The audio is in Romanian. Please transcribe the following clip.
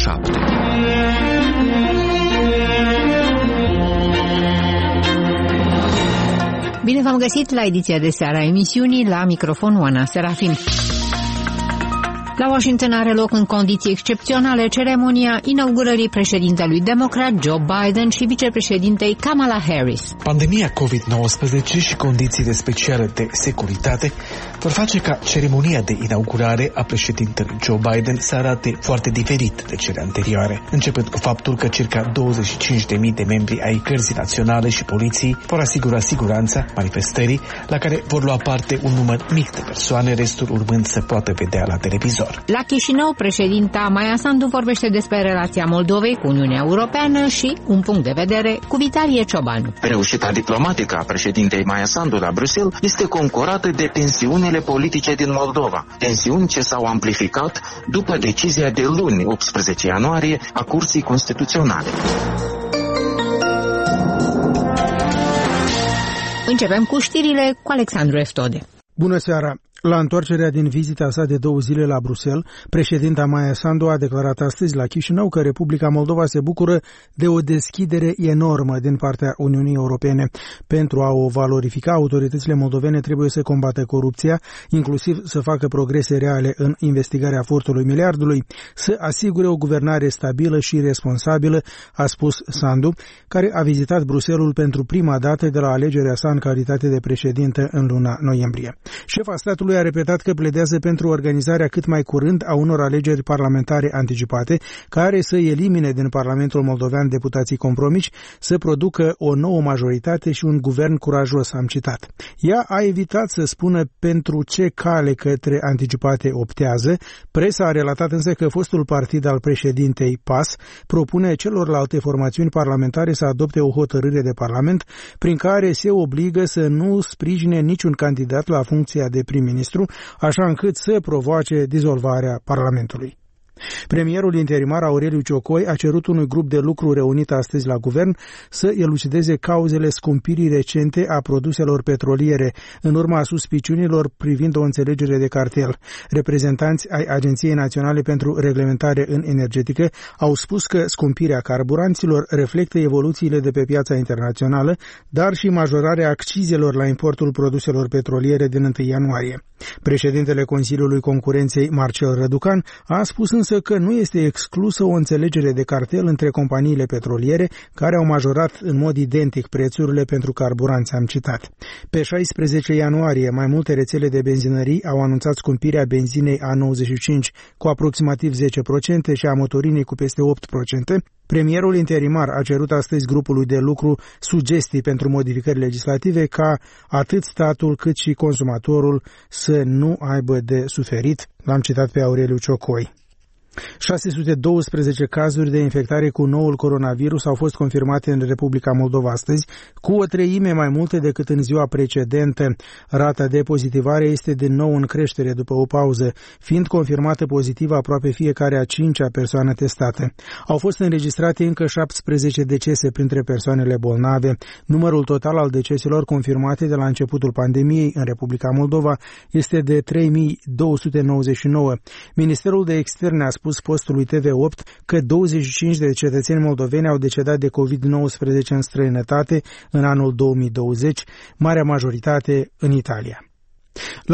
7. Bine v-am găsit la ediția de seară a emisiunii, la microfon Oana Serafin. La Washington are loc în condiții excepționale ceremonia inaugurării președintelui democrat Joe Biden și vicepreședintei Kamala Harris. Pandemia COVID-19 și condițiile speciale de securitate vor face ca ceremonia de inaugurare a președintelui Joe Biden să arate foarte diferit de cele anterioare, începând cu faptul că circa 25.000 de membri ai Gărzii Naționale și Poliției vor asigura siguranța manifestării, la care vor lua parte un număr mic de persoane, restul urmând să poată vedea la televizor. La Chișinău, președinta Maia Sandu vorbește despre relația Moldovei cu Uniunea Europeană și un punct de vedere cu Vitalie Ciobanu. Reușita diplomatică a președintei Maia Sandu la Bruxelles este concorată de tensiunile politice din Moldova, tensiuni ce s-au amplificat după decizia de luni, 18 ianuarie, a Curții Constituționale. Începem cu știrile cu Alexandru Eftode. Bună seara! La întoarcerea din vizita sa de 2 zile la Bruxelles, președinta Maia Sandu a declarat astăzi la Chișinău că Republica Moldova se bucură de o deschidere enormă din partea Uniunii Europene. Pentru a o valorifica, autoritățile moldovene trebuie să combată corupția, inclusiv să facă progrese reale în investigarea furtului miliardului, să asigure o guvernare stabilă și responsabilă, a spus Sandu, care a vizitat Bruxelles pentru prima dată de la alegerea sa în calitate de președintă în luna noiembrie. Șefa statului a repetat că pledează pentru organizarea cât mai curând a unor alegeri parlamentare anticipate, care să elimine din Parlamentul Moldovean deputații compromiși, să producă o nouă majoritate și un guvern curajos, am citat. Ea a evitat să spună pentru ce cale către anticipate optează. Presa a relatat însă că fostul partid al președintei PAS propune celorlalte formațiuni parlamentare să adopte o hotărâre de Parlament prin care se obligă să nu sprijine niciun candidat la funcția de prim-ministru, așa încât să provoace dizolvarea Parlamentului. Premierul interimar Aureliu Ciocoi a cerut unui grup de lucru reunit astăzi la guvern să elucideze cauzele scumpirii recente a produselor petroliere în urma suspiciunilor privind o înțelegere de cartel. Reprezentanți ai Agenției Naționale pentru Reglementare în Energetică au spus că scumpirea carburanților reflectă evoluțiile de pe piața internațională, dar și majorarea accizelor la importul produselor petroliere din 1 ianuarie. Președintele Consiliului Concurenței, Marcel Răducan, a spus însă că nu este exclusă o înțelegere de cartel între companiile petroliere care au majorat în mod identic prețurile pentru carburanți, am citat. Pe 16 ianuarie, mai multe rețele de benzinării au anunțat scumpirea benzinei A95 cu aproximativ 10% și a motorinei cu peste 8%. Premierul interimar a cerut astăzi grupului de lucru sugestii pentru modificări legislative ca atât statul cât și consumatorul să nu aibă de suferit. L-am citat pe Aureliu Ciocoi. 612 cazuri de infectare cu noul coronavirus au fost confirmate în Republica Moldova astăzi, cu o treime mai multe decât în ziua precedentă. Rata de pozitivare este din nou în creștere după o pauză, fiind confirmată pozitivă aproape fiecare a 5-a persoană testată. Au fost înregistrate încă 17 decese printre persoanele bolnave. Numărul total al deceselor confirmate de la începutul pandemiei în Republica Moldova este de 3299. Ministerul de Externe a spus postului TV8 că 25 de cetățeni moldoveni au decedat de COVID-19 în străinătate în anul 2020, marea majoritate în Italia.